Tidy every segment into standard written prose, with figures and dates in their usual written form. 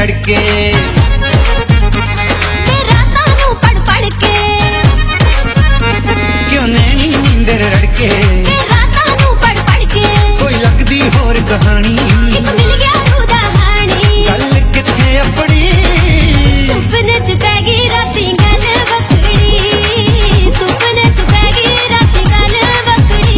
लड़के रातां नूं पढ़ पढ़ के क्यों नैनी नींदर रड़के रातां नूं पढ़ पढ़ के कोई लगदी होर कहानी इक मिल गया तू दा हानी गल किथे अपनी सुपने च पै गई राती गल वखड़ी सुपने च पै गई राती गल वखड़ी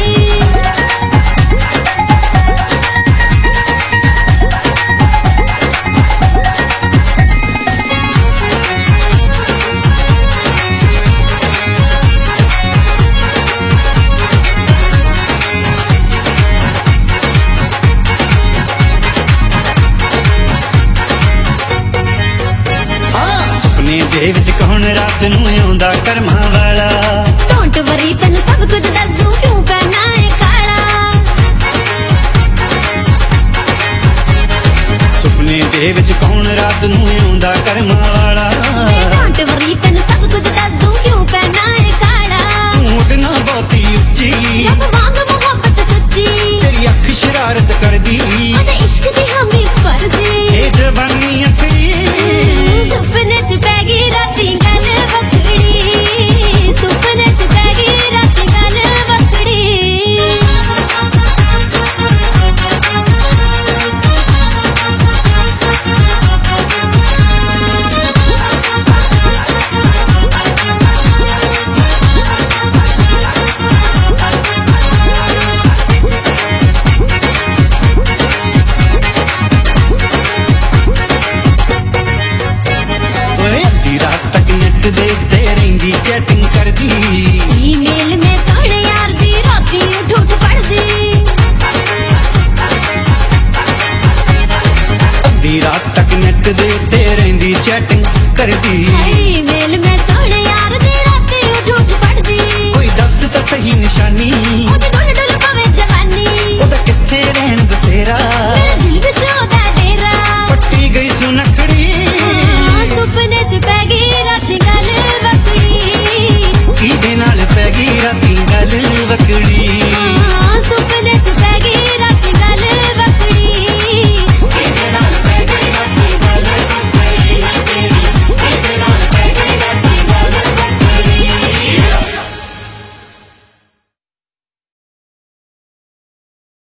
ਦੇ ਵਿੱਚ ਕੌਣ ਰਾਤ ਨੂੰ ਆਉਂਦਾ ਕਰਮਾਂ ਵਾਲਾ ਡੋਂਟ ਵਰੀ ਤੈਨੂੰ ਸਭ ਕੁਝ ਦੱਸ ਦੂੰ ਕਿਉਂ ਕਰਨਾ ਏ ਕਾਲਾ ਸੁਪਨੇ ਦੇ ਵਿੱਚ ਕੌਣ ਰਾਤ ਨੂੰ ਆਉਂਦਾ ਕਰਮਾਂ ਵਾਲਾ ਡੋਂਟ ਵਰੀ ਤੈਨੂੰ ਸਭ ਕੁਝ ਦੱਸ ਦੂੰ ਕਿਉਂ ਕਰਨਾ ਏ ਕਾਲਾ ਤੂੰ ਉੱਡਣਾ ਬਹੁਤੀ ਉੱਚੀ ਰੱਬ ਵਾਂਗ ਮੁਹੱਬਤ ਸੱਚੀ ਤੇਰੀ ਅੱਖ ਸ਼ਰਾਰਤ ਕਰਦੀ ਉਹਦੇ ਇਸ਼ਕ ਦੀ ਹਮੀ ਫਰਜ਼ੀ ਇਹ ਜਵਾਨੀ ਅਸਲੀ ਸੁਪਨੇ ਚ ਪੈ ਗਈ ਰਾਤੀ ਗੱਲ ਵਖੜੀ ਸੁਪਨੇ ਚ ਪੈ ਗਈ ਰਾਤੀ ਗੱਲ ਵਖੜੀ ਦੇ ਉੱਤੇ ਰਹਿੰਦੀ ਚੈਟਿੰਗ ਕਰਦੀ ਈਮੇਲ ਮੈਂ ਸੋਹਣੇ ਯਾਰ ਦੀ ਰਾਤੀ ਉੱਠ ਉੱਠ ਪੜਦੀ ਅੱਧੀ ਰਾਤ ਤੱਕ ਨੈਟ ਦੇ ਉੱਤੇ ਰਹਿੰਦੀ ਚੈਟਿੰਗ ਕਰਦੀ